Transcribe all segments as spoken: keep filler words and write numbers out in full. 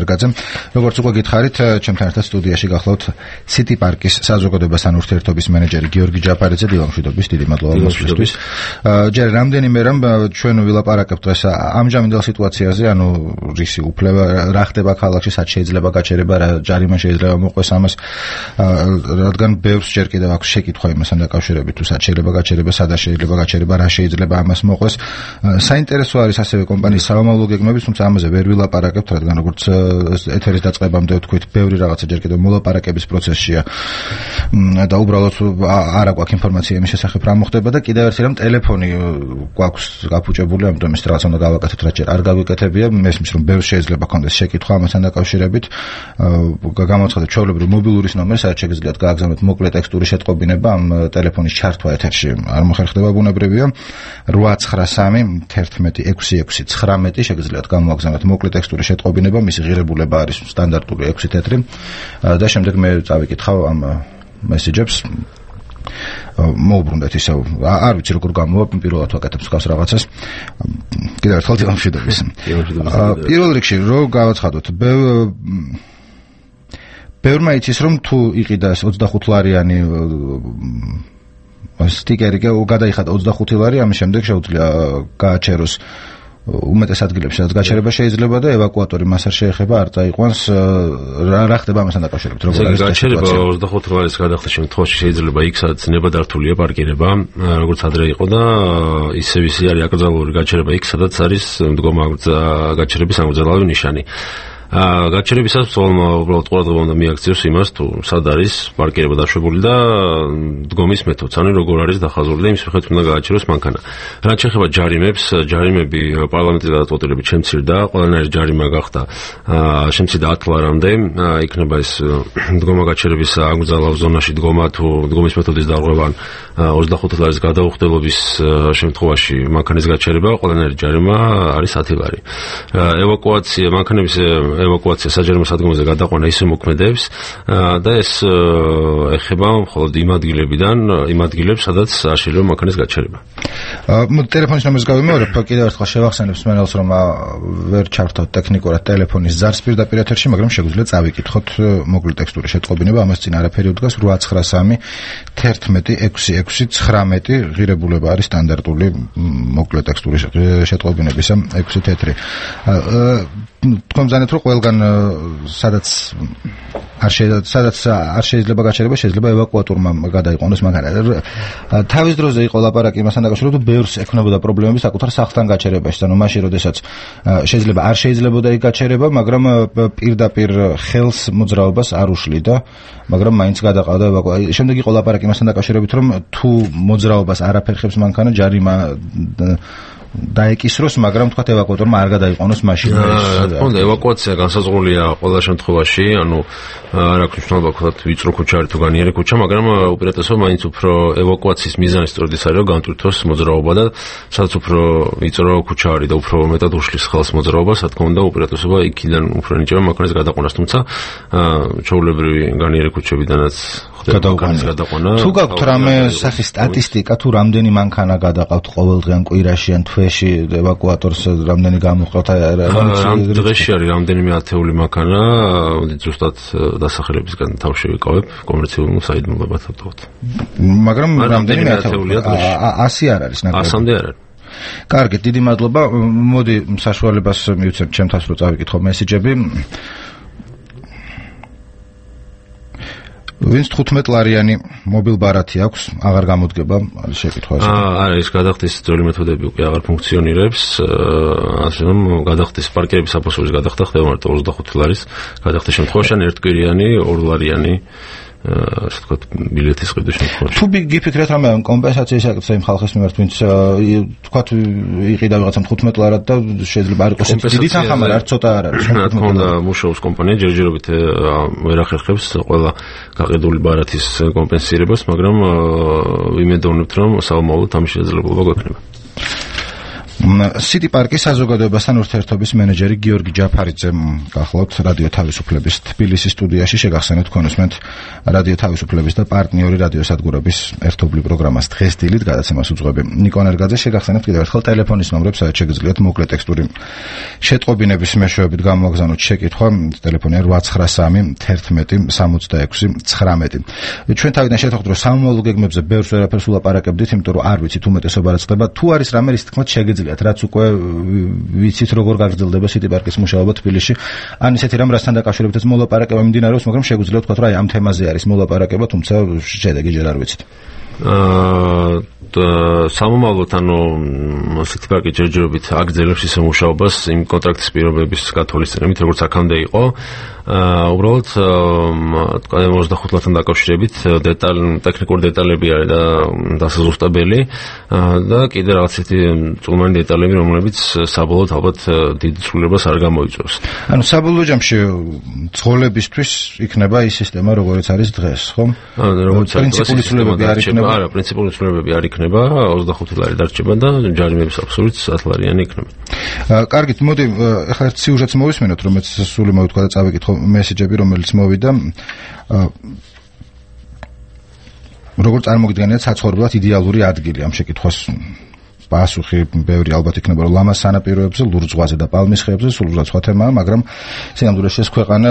დარგაძე. როგორც უკვე გითხარით, ჩემთან ერთად სტუდიაში გახლავთ City Park-ის საზოგადოებასთან ურთიერთობის მენეჯერი გიორგი ჯაფარიძე. დილამშვიდობის, დიდი მადლობა მოსვლისთვის. ჯერ რამდენიმე რამ ჩვენ ვილაპარაკებთ დღეს ამჟამინდელ სიტუაციაზე, ანუ რისი უფლება რა ხდება ქალაქში, სად შეიძლება გაჩერება, რა ჯარიმა შეიძლება მოყვეს ამას, რადგან ბევრს ჯერ კიდევ აქვს შეკითხვა იმასთან დაკავშირებით, თუ სად შეიძლება გაჩერება, სადაც შეიძლება გაჩერება, რა შეიძლება ამას მოყვეს. საინტერესო არის ასევე კომპანიის სამომავლო გეგმები, თუმცა ამაზე ვერ ვილაპარაკებთ, რადგან როგორც ეთერის დაწყებამდე ვთქვით, ბევრი რაღაცა ჯერ კიდევ მოლაპარაკების პროცესშია და უბრალოდ არ აქვს ინფორმაცია იმის შესახებ რა მოხდება და კიდევ ერთი რამ ტელეფონი გვაქვს გაფუჭებული, ამიტომ ეს რაღაც უნდა გავაკეთოთ, რაც ჯერ არ გავიკეთებია. მესმის რომ ბევრს შეიძლება კონდეს შეკითხვა ამასთან დაკავშირებით. გამოცხადეთ ჩვეულებრივ მობილურის ნომერი, სადაც შეგიძლიათ გააგზავნოთ მოკლე ტექსტური შეტყობინება, ამ ტელეფონის ჩართვა ეთერში არ მოხერხდება ბუნებრივია. რვა ცხრა სამი ერთმეტი ექვსი ექვსი ცხრამეტი შეგიძლიათ გამოაგზავნოთ მოკლე ტექსტური შეტყობინება, მისი ღირებულება არის სტანდარტული ექვსი თეთრი და შემდეგ მე წავიკითხავ ამ მესიჯებს. მოუბრუნდეთ ისევ, არ ვიცი როგორ გამოვა, პირველად ვაკეთებ მსგავს რაღაცას. კიდევ ერთხელ დილამშვიდობის. პირველ რიგში რო გავაცხადოთ, ბევრმა იცის რომ თუ იყიდა ოცდახუთ ლარიანი სტიკერი გადაიხადა ოცდახუთი ლარი, ამის შემდეგ შეუძლია გააჩეროს უმეტეს ადგილებში, სადაც გაჩერება შეიძლება და ევაკუატორი მას არ შეეხება, არ წაიყვანს. რა ხდება ამასთან დაკავშირებით? როგორ არის გაჩერება ოცდახუთი ლარის გადახდის შემთხვევაში შეიძლება იქ სადაც ნებადართულია პარკირება, როგორც ადრე იყო და ისევ ისე არის აკრძალული გაჩერება იქ, სადაც არის მდგომა გაჩერების ამგზავრალი ნიშანი. გაჩერებისას უბრალოდ უბრალოდ ყურადღება უნდა მიაქციოს იმას, თუ სად არის პარკირება დაშვებული და დგომის მეთოდს, ანუ როგორ არის დახაზული და იმის მიხედვით უნდა გააჩეროს მანქანა. რაც შეეხება ჯარიმებს, ჯარიმები პარლამენტის გადაწყვეტილებით შემცირდა, ყველანაირი ჯარიმა გახდა შემცირდა ათი ლარამდე, იქნება ეს დგომა გაჩერების აკრძალავ ზონაში დგომა თუ დგომის მეთოდის დარღვევა ოცდახუთი ლარის გადაუხდელობის შემთხვევაში მანქანის გაჩერება, ყველანაირი ჯარიმა არის ათი ლარი. ევაკუაცია მანქანების ევაკუაცია საჯარო სადგომზე გადაყვანა ისე მოქმედებს და ეს ეხება მხოლოდ იმ ადგილებიდან, იმ ადგილებს, სადაც არ შეიძლება მანქანის გაჩერება. ტელეფონის ნომერს გავიმეორებ, კიდევ ერთხელ შევახსენებ მსმენელს, რომ ვერ ჩავრთავთ ტექნიკურად ტელეფონის ზარს პირდაპირ ეთერში, მაგრამ შეგვიძლია წავიკითხოთ მოკლე ტექსტური შეტყობინება, ამას წინ არაფერი უდგას. რვა ცხრა სამი ერთმეტი ექვსი ექვსი ცხრამეტი ღირებულება არის სტანდარტული მოკლე ტექსტური შეტყობინებისა ექვსი თეთრი. თქვენ მზანეთ რომ ყველგან სადაც არ სადაც არ შეიძლება გაჩერება, შეიძლება ევაკუატორმა გადაიყვანოს მანქანა. თავის დროზე იყო ლაპარაკი იმასთან დაკავშირებით, რომ ბევრს ექნებოდა პრობლემები საკუთარ სახლთან გაჩერებაში, ანუ მაშინ როდესაც შეიძლება არ შეიძლებოდა იქ გაჩერება, მაგრამ პირდაპირ ხელს მოძრაობას არ უშლიდა, მაგრამ მაინც გადაყავდა ევაკუაცია. შემდეგ იყო ლაპარაკი იმასთან დაკავშირებით, რომ თუ მოძრაობას არაფერ ხებს მანქანა, ჯარიმა დაეკისროს, მაგრამ თქვა ევაკუატორმა არ გადაიყვანოს მაშინ. თქონდა ევაკუაცია განსაზღვრულია ყველა შემთხვევაში, ანუ არ აქვს მნიშვნელობა ვთქვათ ვიწრო ქუჩა არის თუ განიერი ქუჩა, მაგრამ უპირატესობა მაინც უფრო ევაკუაციის მიზანი სწორედ ის არის, რომ განტვირთოს მოძრაობა და სადაც უფრო ვიწრო ქუჩა არის და უფრო მეტად უშლის ხელს მოძრაობას, რა თქმა უნდა, უპირატესობა იქიდან უფრო ნიჭება მანქანის გადაყვანას, თუმცა ჩვეულებრივი განიერი ქუჩებიდანაც გადაყვანა. თუ გაქვთ რამე სახის სტატისტიკა, თუ რამდენი მანქანა გადაყავთ ყოველდღე ან კვირაში ან თვეში ევაკუატორს რამდენი გამოყავთ? დღეში არის რამდენიმე ათეული მანქანა, ზუსტად დასახელებისგან თავში ვიყავებ კომერციულ საიდუმლოებად ვთქვათ. მაგრამ რამდენიმე ათეულია დღეში? ასი არ არის ნაკლებად. ასამდე არ არის. კარგი, დიდი მადლობა. მოდი საშუალებას მივცემ ჩემთავს რომ წავიკითხო მესიჯები. ვინც თხუთმეტ ლარიანი მობილ ბარათი აქვს, აღარ გამოდგება, არის შეკითხვა ეს. არა, ეს გადახდის ძველი მეთოდები უკვე აღარ ფუნქციონირებს, ასე რომ გადახდის პარკირების საფოსურის გადახდა ხდება მარტო ოცდახუთი ლარის გადახდის შემთხვევაში, ან ერთკვირიანი, ორლარიანი ასე ვთქვათ, ბილეთის ყიდვის შემთხვევაში. თუ გიფიქრეთ რამე კომპენსაციის აკეთებს იმ ხალხის მიმართ, ვინც ვთქვათ იყიდა ვიღაცა თხუთმეტ ლარად და შეიძლება არ იყოს დიდი თანხა, მაგრამ არ ცოტა არ არის. რა თქმა უნდა, მუშაობს კომპანია, ჯერჯერობით ვერ ახერხებს ყველა გაყიდული ბარათის კომპენსირებას, მაგრამ ვიმედოვნებთ, რომ საომავლოდ ამ შესაძლებლობა გვექნება. City Park-ის საზოგადოებასთან ურთიერთობის მენეჯერი გიორგი ჯაფარიძე გახლავთ რადიო თავისუფლების თბილისის სტუდიაში. შეგახსენებთ კონსმენტ რადიო თავისუფლების და პარტნიორი რადიოსადგურების ერთობლივ პროგრამას დღეს დილით გადაცემას უძღვები ნიკო ნერგაძე. შეგახსენებთ კიდევ ერთხელ ტელეფონის ნომრებს, სადაც შეგიძლიათ მოკლე ტექსტური შეტყობინების მეშვეობით გამოაგზავნოთ შეკითხვა. ტელეფონია ოთხ ცხრა სამი თერთმეტი სამოცდაექვსი ცხრამეტი. ჩვენ თავიდან შევთანხმდით, რომ სამომავლო გეგმებზე ბევრს ვერაფერს ულაპარაკებდით, იმიტომ რომ არ ვიცით უმეტესობა რაც ხდება. თუ არის რამე რის თქმით შეგიძლიათ, რაც უკვე ვიცით როგორ გაგრძელდება City Park-ის მუშაობა თბილისში. ან ისეთი რამ რასთან დაკავშირებითაც მოლაპარაკება მიმდინარეობს, მაგრამ შეგვიძლია ვთქვათ, რომ აი ამ თემაზე არის მოლაპარაკება, თუმცა შედეგი ჯერ არ ვიცით. აა სამომავლოდ ანუ City Park-ი ჯერჯერობით აგრძელებს ისე მუშაობას იმ კონტრაქტის პირობების გათვალისწინებით, როგორც აქამდე იყო. აა უბრალოდ ოცდახუთ ლათთან დაკავშირებით დეტალ ტექნიკური დეტალები არის და დასაზუსტებელი და კიდე რაღაც ისეთი წვრილმანი დეტალები, რომლებიც საბოლოოდ ალბათ დიდ ცვლილებას არ გამოიწვევს. ანუ საბოლოო ჯამში ცხოველებისთვის იქნება ის სისტემა, როგორიც არის დღეს, ხო? ანუ როგორც პრინციპული ცვლილებები არ იქნება. არა, პრინციპული ცვლილებები არ იქნება, ოცდახუთი ლარი დარჩება და ჯარიმების აბსოლუტურად ათ ლარიანი იქნება. კარგით, მოდი ახლა ერთ სიუჟეტს მოვისმენოთ, რომელიც სული მოვთქვა და წავიკითხო მესეჯები, რომელიც მოვიდა. როგორ წარმოგიდგენიათ საცხოვრებლად idеალური ადგილი ამ შეკითხვას? პასუხი ბევრი ალბათ იქნება, რომ ლამას სანაპიროებზე, ლურჯ ზღვაზე და პალმის ხეებზე, სულ სხვა თემაა, მაგრამ სინამდვილეში ეს ქვეყანა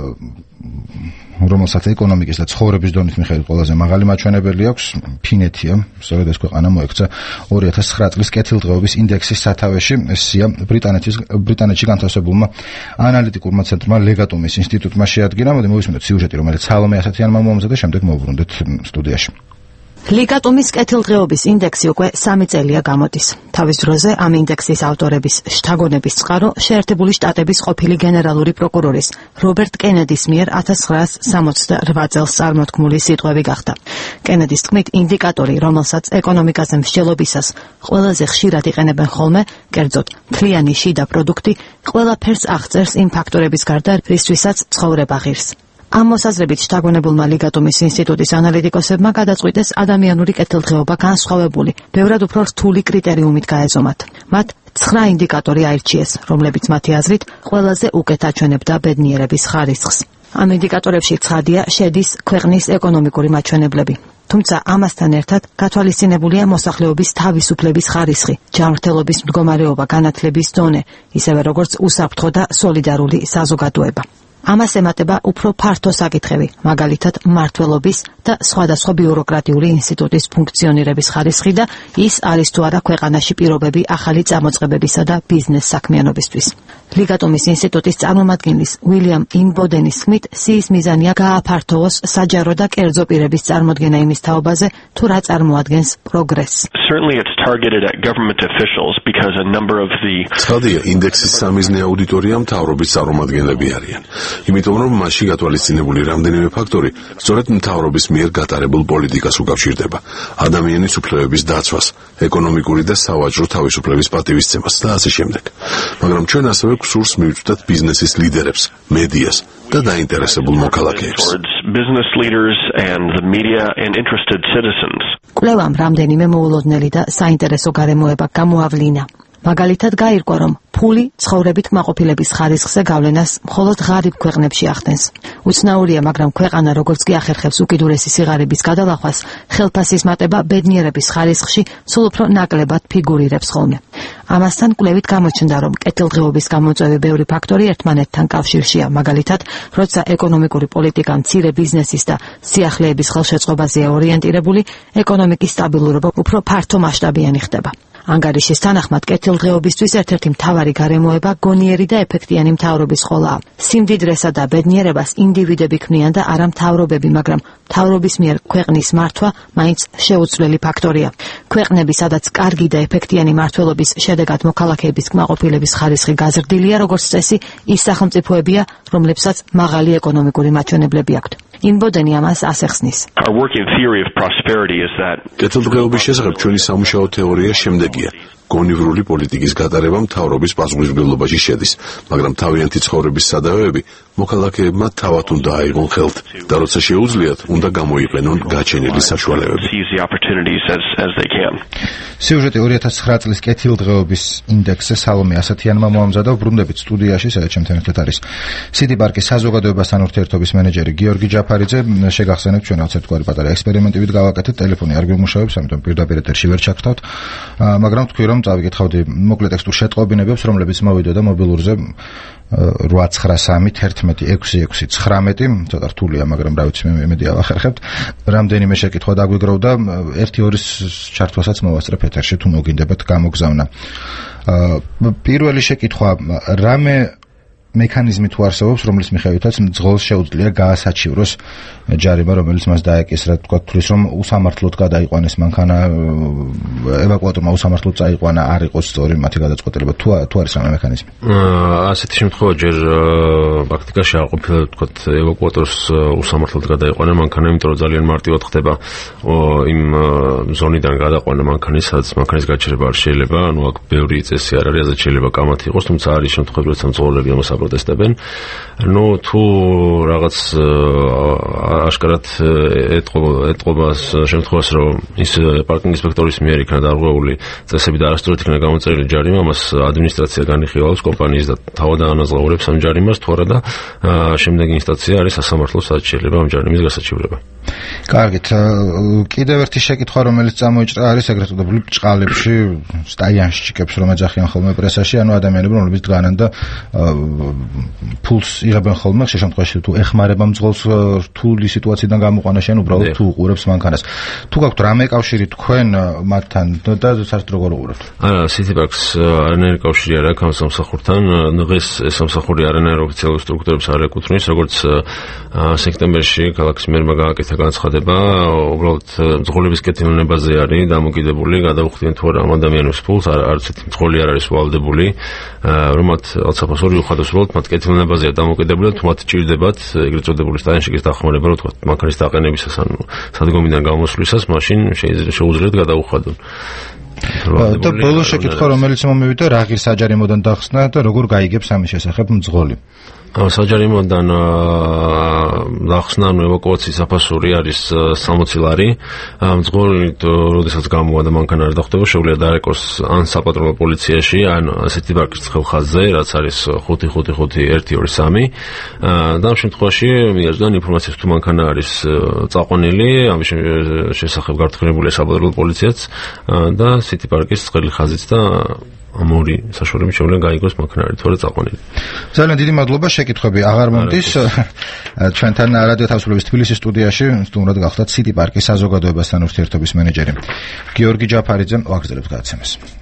რომელსაც ეკონომიკის და ცხოვრების დონის მიხედვით ყველაზე მაღალი მაჩვენებელი აქვს, ფინეთია. სწორედ ეს ქვეყანა მოექცა ორი ათას ცხრა წლის კეთილდღეობის ინდექსის სათავეში. ესია ბრიტანეთის ბრიტანეთში განთავსებულმა ანალიტიკურმა ცენტრმა ლეგატუმის ინსტიტუტმა შეადგინა. მოდი მოვისმენოთ სიუჟეტი, რომელიც სალომე ასათიანმა მომზადდა, შემდეგ მოვუბრუნდეთ სტუდიაში. ლეგატუმის კეთილდღეობის ინდექსი უკვე სამი წელია გამოდის. თავის დროზე ამ ინდექსის ავტორების შთაგონების წყარო შეერთებული შტატების ყოფილი გენერალური პროკურორის რობერტ კენედის მიერ ათას ცხრაას სამოცდარვა წელს წარმოთქმული სიტყვები გახდა. კენედის თქმით, ინდიკატორი, რომელსაც ეკონომიკაზე მსჯელობისას ყველაზე ხშირად იყენებენ ხოლმე, კერძოდ მთლიანი შიდა პროდუქტი, ყველაფერს აღწერს იმ ფაქტორების გარდა, რისთვისაც ცხოვრება ღირს. ამ მოსაზრებით შთაგონებულმა ლეგატუმის ინსტიტუტის ანალიტიკოსებმა გადაწყვიტეს ადამიანური კეთილდღეობა განსხვავებული, ბევრად უფრო რთული კრიტერიუმით გაეზომათ. მათ ცხრა ინდიკატორი აირჩიეს, რომლებიც მათი აზრით ყველაზე უკეთ აჩვენებდა ბედნიერების ხარისხს. ამ ინდიკატორებში ცხადია შედის ქვეყნის ეკონომიკური მაჩვენებლები. თუმცა ამასთან ერთად გათვალისწინებულია მოსახლეობის თავისუფლების ხარისხი, ჯანმრთელობის მდგომარეობა, განათლების დონე, ისევე როგორც უსაფრთხო და სოლიდარული საზოგადოება. ამას ემატება უფრო ფართო საკითხები, მაგალითად მმართველობის და სხვადასხვა ბიუროკრატიული ინსტიტუტის ფუნქციონირების ხარისხი და ის არის თუ არა ქვეყანაში პირობები ახალი წამოწყებებისა და ბიზნეს საქმიანობისთვის. ლეგატუმის ინსტიტუტის წარმომადგენლის უილიამ ინბოდენის თქმით, სიის მიზანია გააფართოვოს საჯარო და კერძო პირების წარმოდგენა იმის თაობაზე, თუ რა წარმოადგენს პროგრესს. Certainly it's targeted at government officials because a number of the ცხადია, ინდექსის სამიზნე აუდიტორია მთავრობის წარმომადგენლები არიან. იმიტომ რომ მასში გათვალისწინებული რამდენიმე ფაქტორი სწორედ მთავრობის მიერ გატარებულ პოლიტიკას უკავშირდება, ადამიანის უფლებების დაცვას, ეკონომიკური და სავაჭრო თავისუფლების პატივისცემას და ასე შემდეგ. მაგრამ ჩვენ ასევე გსურს მივწვდეთ ბიზნესის ლიდერებს, მედიას და დაინტერესებულ მოქალაქეებს. business leaders and the media and interested citizens. კვლევამ რამდენიმე მოულოდნელი და საინტერესო გარემოება გამოავლინა. მაგალითად გაირკვა, რომ ფული ცხოვრებით კმაყოფილების ხარისხზე გავლენას მხოლოდ ღარიბ ქვეყნებში ახდენს. უცნაურია, მაგრამ ქვეყანა როგორც კი ახერხებს უკიდურესი სიღარიბის გადალახვას, ხელფასის მატება ბედნიერების ხარისხში სულ უფრო ნაკლებად ფიგურირებს ხოლმე. ამასთან კვლევით გამოჩნდა, რომ კეთილდღეობის გამოწვევი ბევრი ფაქტორი ერთმანეთთან კავშირშია, მაგალითად, როცა ეკონომიკური პოლიტიკა მცირე ბიზნესის და სიახლეების ხელშეწყობაზეა ორიენტირებული, ეკონომიკის სტაბილურობა უფრო ფართო მასშტაბიანი ხდება. ანგარიშის თანახმად კეთილდღეობისთვის ერთ-ერთი მთავარი გარემოება გონიერი და ეფექტიანი მთავრობის ყოლაა. სიმდიდრესა და ბედნიერებას ინდივიდები ქმნიან და არა მთავრობები, მაგრამ მთავრობის მიერ ქვეყნის მართვა მაინც შეუცვლელი ფაქტორია. ქვეყნები, სადაც კარგი და ეფექტიანი მმართველობის შედეგად მოქალაქეების კმაყოფილების ხარისხი გაზრდილია, როგორც წესი, ის სახელმწიფოებია, რომლებსაც მაღალი ეკონომიკური მაჩვენებლები აქვთ. ინბოდენი ამას ასახსნის. Our working theory of prosperity is that კეთილდღეობის შესახებ ჩვენი სამუშაო თეორია შემდეგია. გონივრული პოლიტიკის გატარება მთავრობის პასუხისმგებლობაში შედის, მაგრამ თავიანთი ცხოვრების სადავეები მოქალაქეებმა თავად უნდა აიღონ ხელთ და როცა შეუძლიათ, უნდა გამოიყენონ გაჩენილი საშუალებები. seize the opportunities as as they can. სიუჟეტი ორი ათას ცხრა წლის კეთილდღეობის ინდექსზე სალომე ასათიანმა მოამზადა, ვბრუნდებით სტუდიაში, სადაც ჩემთან ერთად არის City Park-ის საზოგადოებასთან ურთიერთობის მენეჯერი გიორგი ჯაფარიძე. შეგახსენებთ, ჩვენ რაღაც ერთგვარი პატარა ექსპერიმენტივით გავაკეთეთ, ტელეფონი არ გვიმუშავებს, ამიტომ პირდაპირ ეთერში ვერ ჩაგხავთ. მაგრამ თქვი რომ წავიკითხავდი მოკლე ტექსტურ შეტყობინებებს, რომლებიც მოვიდოდა მობილურზე რვა ცხრა სამი ერთმეტი ექვსი ექვსი ცხრამეტი, ცოტა რთულია, მაგრამ რა ვიცი, მე იმედი ავახერხებთ. რამდენიმე შეკითხვა დაგვიგროვდა, ერთი ორის ჩართვასაც მოვასწრებ ეთერში, თუ მოგინდებათ გამოგზავნა. პირველი შეკითხვა, რამე მექანიზმი თუ არსებობს, რომლის მიხედვითაც მძღოლს შეუძლია გაასაჩივროს ჯარიმა, რომელიც მას დაეკისრა, თქვა თulis რომ უსამართლოდ გადაიყვანეს მანქანა, ევაკუატორმა უსამართლოდ წაიყვანა, არ იყოს სწორი მათი გადაწყვეტილება, თუ თუ არის რამე მექანიზმი? ასეთი შემთხვევა ჯერ პრაქტიკაში არ ყოფილა, თქვა ევაკუატორს უსამართლოდ გადაიყვანა მანქანა, იმიტომ რომ ძალიან მარტივად ხდება იმ ზონიდან გადაყვანა მანქანის, სადაც მანქანის გაჩერება არ შეიძლება, ანუ აქ ბევრი წესი არ არის, ასეთ შეიძლება კამათი იყოს, თუმცა არის შემთხვევები, როცა მძღოლები ამას აპროტესტებენ. ნუ თუ რაღაც აშკარად ეტყობა შემთხვევას, რომ ის პარკინგ ინსპექტორის მიერ იქნა დარღვეული წესები და არასწორად იქნა გამოწერილი ჯარიმა, ამას ადმინისტრაცია განიხილავს კომპანიის და თავად ანაზღაურებს ამ ჯარიმას, თუ არა და შემდეგი ინსტანცია არის სასამართლო, სადაც შეიძლება ამ ჯარიმის გასაჩივრება. კარგით, კიდევ ერთი შეკითხვა, რომელიც წამოიჭრა, არის ეგრეთ წოდებული ბჭყალებში, სტაიანშჩიკებს, რომ ეძახიან ხოლმე პრესაში, ანუ ადამიანები, რომლებიც დგანან და ფულს იღებენ ხოლმე, ხშირ შემთხვევაში თუ ეხმარება მძღოლს რთული სიტუაციიდან გამოყვანაში, ან უბრალოდ თუ უყურებს მანქანას. თუ გაქვთ რამე კავშირი თქვენ მათთან და საერთოდ როგორ უყურებთ? არა, City Park-ს არანაირი კავშირი არ აქვს ამ სამსახურთან. დღეს ეს სამსახური არანაირ ოფიციალურ სტრუქტურებს არ ეკუთვნის, როგორც სექტემბერში ქალაქის მერმა გააკეთა განცხადება, უბრალოდ მძღოლების კეთილნებაზე არის დამოკიდებული, გადაუხდიან თუ არა ამ ადამიანებს ფულს, არც ერთი მძღოლი არ არის ვალდებული, რომ მათ ალცაფას ორი უხადოს უბრალოდ მათ კეთილნებაზეა დამოკიდებული, თუ მათ ჭირდებათ ეგრეთ წოდებული სტაიანშიკის დახმარება, რომ თქვა მანქანის დაყენებისას, ანუ სადგომიდან გამოსვლისას, მაშინ შეუძლიათ გადაუხადონ. და ბოლო შეკითხვა, რომელიც მომივიდა, რა ღირს საჯარიმოდან დახსნა და როგორ გაიგებს ამის შესახებ მძღოლი? საჯარიმოდან დახსნა, ანუ ევაკუაციის საფასური არის სამოცი ლარი. მძღოლი, როდესაც გამოვა და მანქანა არ დახვდება, შეუძლია დაეკოს ან საპატრონო პოლიციაში, ან City Park-ის ცხელხაზზე, რაც არის ხუთი ხუთი ხუთი ერთი ორი სამი. და ამ შემთხვევაში მიაჩნდა ინფორმაციას, თუ მანქანა არის წაყვანილი, ამის შესახებ გართხრებულია საპატრონო პოლიციაც და City Park-ის ცხელი ხაზიც და ამ ორი საშუალებით შეუძლია გაიგოს მანქანა არის თუ არა წაყვანილი. ძალიან დიდი მადლობა, შეკითხვები აღარ მომდის. ჩვენთან რადიო თავისუფლების თბილისის სტუდიაში სტუმრად გახლდათ City Park-ის საზოგადოებასთან ურთიერთობის მენეჯერი გიორგი ჯაფარიძე. ვაგრძელებთ გადაცემას.